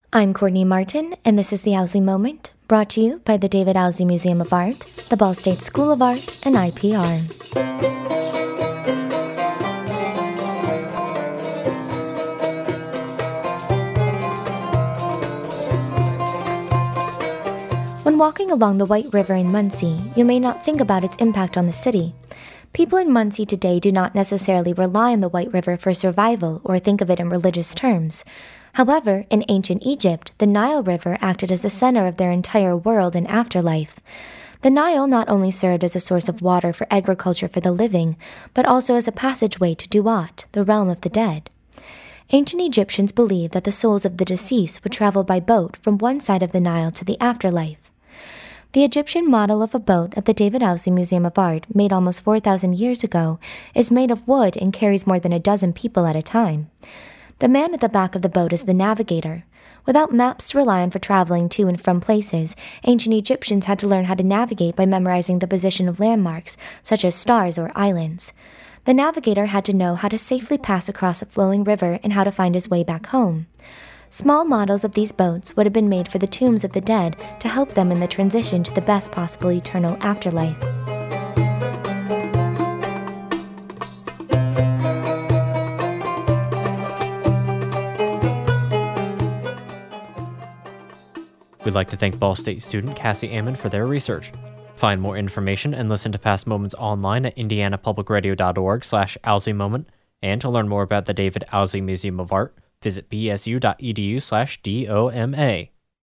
I'm Courtney Martin, and this is the Owsley Moment, brought to you by the David Owsley Museum of Art, the Ball State School of Art, and IPR. When walking along the White River in Muncie, you may not think about its impact on the city. People in Muncie today do not necessarily rely on the White River for survival or think of it in religious terms. However, in ancient Egypt, the Nile River acted as the center of their entire world and afterlife. The Nile not only served as a source of water for agriculture for the living, but also as a passageway to Duat, the realm of the dead. Ancient Egyptians believed that the souls of the deceased would travel by boat from one side of the Nile to the afterlife. The Egyptian model of a boat at the David Owsley Museum of Art, made almost 4,000 years ago, is made of wood and carries more than a dozen people at a time. The man at the back of the boat is the navigator. Without maps to rely on for traveling to and from places, ancient Egyptians had to learn how to navigate by memorizing the position of landmarks, such as stars or islands. The navigator had to know how to safely pass across a flowing river and how to find his way back home. Small models of these boats would have been made for the tombs of the dead to help them in the transition to the best possible eternal afterlife. We'd like to thank Ball State student Cassie Ammon for their research. Find more information and listen to past moments online at indianapublicradio.org/OwsleyMoment, and to learn more about the David Owsley Museum of Art, visit bsu.edu/DOMA.